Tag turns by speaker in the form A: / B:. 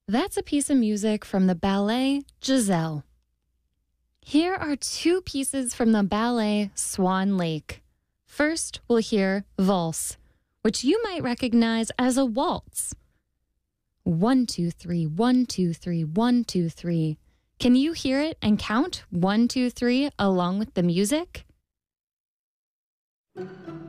A: That's a piece of music from the ballet Giselle. Here are two pieces from the ballet Swan Lake. First, we'll hear Valse, which you might recognize as a waltz. 1, 2, 3, 1, 2, 3, 1, 2, 3. Can you hear it and count 1, 2, 3 along with the music?